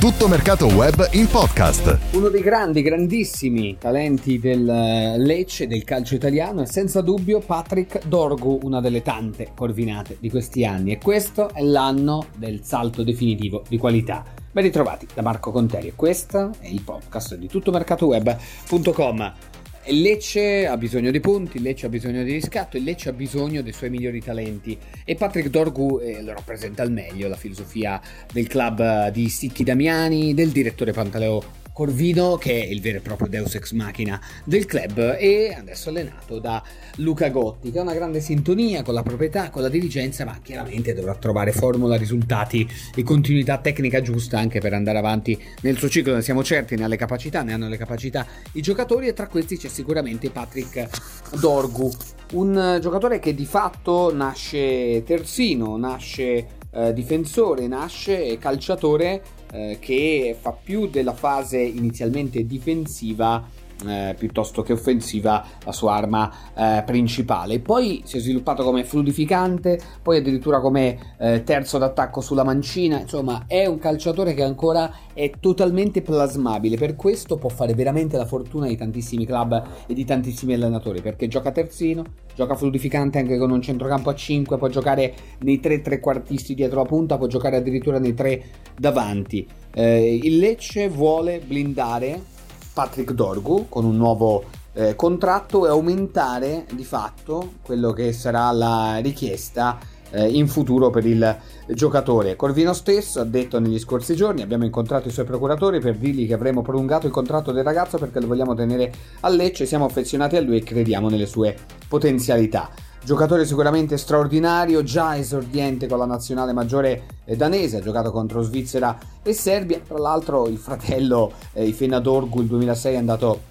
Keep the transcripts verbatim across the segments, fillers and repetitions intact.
Tutto Mercato Web in podcast. Uno dei grandi, grandissimi talenti del Lecce, del calcio italiano, è senza dubbio Patrick Dorgu, una delle tante corvinate di questi anni. E questo è l'anno del salto definitivo di qualità. Ben ritrovati da Marco Conteri e questo è il podcast di tutto mercato web punto com. Il Lecce ha bisogno di punti, il Lecce ha bisogno di riscatto, il Lecce ha bisogno dei suoi migliori talenti e Patrick Dorgu eh, lo rappresenta al meglio, la filosofia del club di Sticchi Damiani, del direttore Pantaleo Corvino, che è il vero e proprio deus ex machina del club, e adesso allenato da Luca Gotti, che ha una grande sintonia con la proprietà, con la dirigenza, ma chiaramente dovrà trovare formula, risultati e continuità tecnica giusta anche per andare avanti nel suo ciclo. Ne siamo certi, ne ha le capacità, ne hanno le capacità i giocatori, e tra questi c'è sicuramente Patrick Dorgu, un giocatore che di fatto nasce terzino, nasce eh, difensore, nasce calciatore eh, che fa più della fase inizialmente difensiva Eh, piuttosto che offensiva la sua arma eh, principale. Poi si è sviluppato come fluidificante, poi addirittura come eh, terzo d'attacco sulla mancina. Insomma, è un calciatore che ancora è totalmente plasmabile, per questo può fare veramente la fortuna di tantissimi club e di tantissimi allenatori, perché gioca terzino, gioca fluidificante anche con un centrocampo a cinque, può giocare nei tre trequartisti dietro la punta, può giocare addirittura nei tre davanti. Eh, il Lecce vuole blindare Patrick Dorgu con un nuovo eh, contratto e aumentare di fatto quello che sarà la richiesta eh, in futuro per il giocatore. Corvino stesso ha detto negli scorsi giorni: abbiamo incontrato i suoi procuratori per dirgli che avremo prolungato il contratto del ragazzo perché lo vogliamo tenere a Lecce, siamo affezionati a lui e crediamo nelle sue potenzialità. Giocatore sicuramente straordinario, già esordiente con la nazionale maggiore danese, ha giocato contro Svizzera e Serbia. Tra l'altro il fratello eh, Ifena Dorgu il duemilasei è andato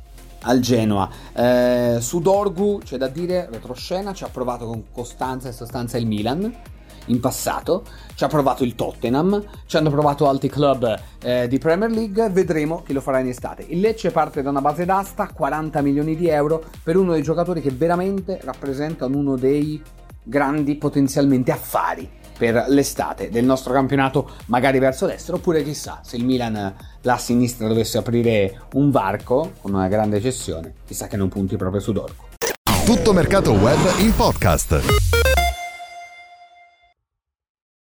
al Genoa. Eh, su Dorgu c'è da dire, retroscena, ci ha provato con costanza e sostanza il Milan in passato, ci ha provato il Tottenham, ci hanno provato altri club eh, di Premier League, vedremo chi lo farà in estate. Il Lecce parte da una base d'asta, quaranta milioni di euro, per uno dei giocatori che veramente rappresentano uno dei grandi potenzialmente affari per l'estate del nostro campionato, magari verso l'estero, oppure chissà, se il Milan là a sinistra dovesse aprire un varco con una grande cessione, chissà che non punti proprio su Dorgu. Tutto Mercato Web in podcast.